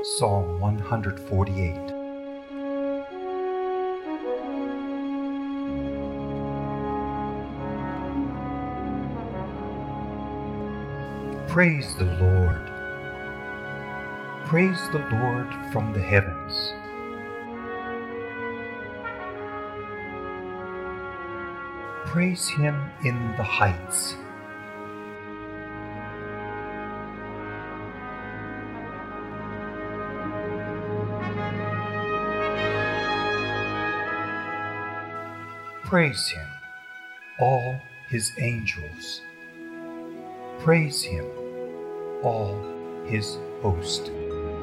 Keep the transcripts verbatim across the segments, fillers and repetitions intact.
Psalm one hundred forty-eight. Praise the Lord. Praise the Lord from the heavens. Praise Him in the heights. Praise Him, all His angels. Praise Him, all His host.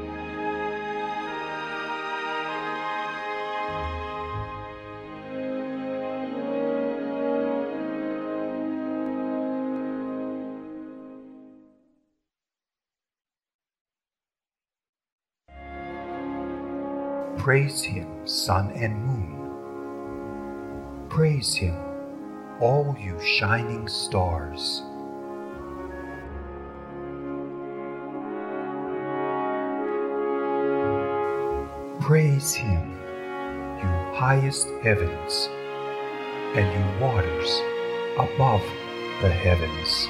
Praise Him, sun and moon. Praise Him, all you shining stars. Praise Him, you highest heavens, and you waters above the heavens.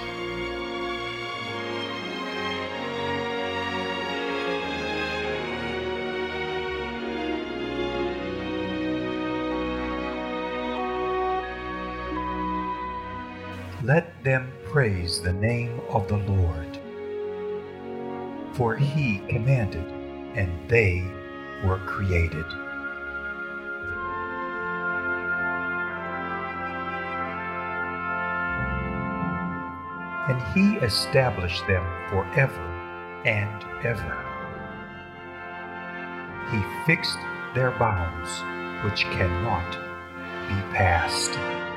Let them praise the name of the Lord. For He commanded, and they were created. And He established them forever and ever. He fixed their bounds, which cannot be passed.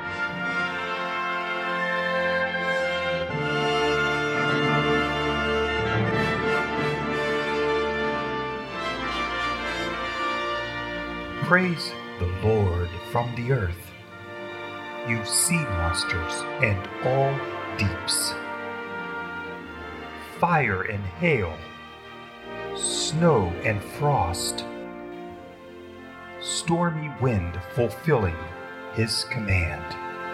Praise the Lord from the earth, you sea monsters and all deeps. Fire and hail, snow and frost, stormy wind fulfilling His command.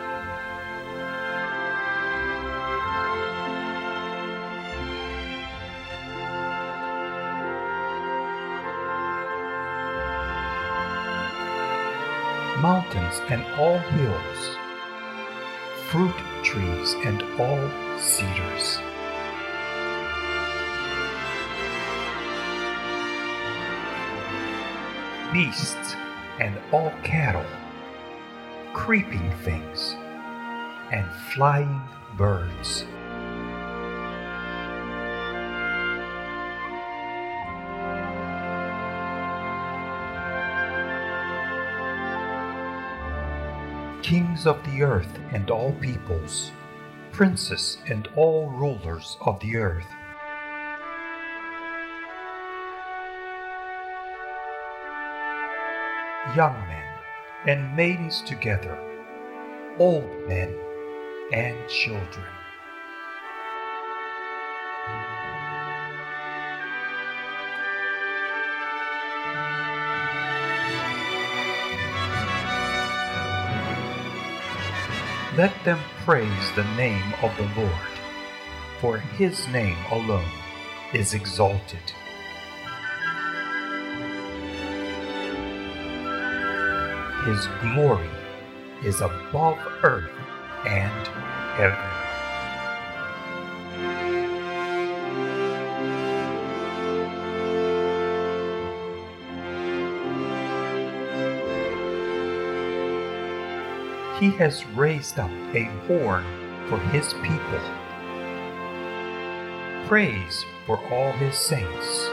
Mountains and all hills, fruit trees and all cedars. Beasts and all cattle, creeping things and flying birds. Kings of the earth and all peoples, princes and all rulers of the earth. Young men and maidens together, old men and children. Let them praise the name of the Lord, for His name alone is exalted. His glory is above earth and heaven. He has raised up a horn for His people, praise for all His saints.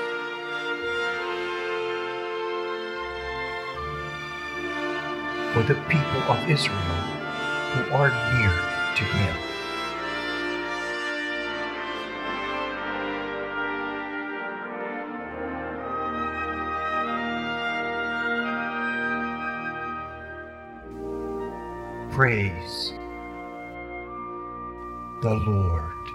For the people of Israel who are near to Him. Praise the Lord.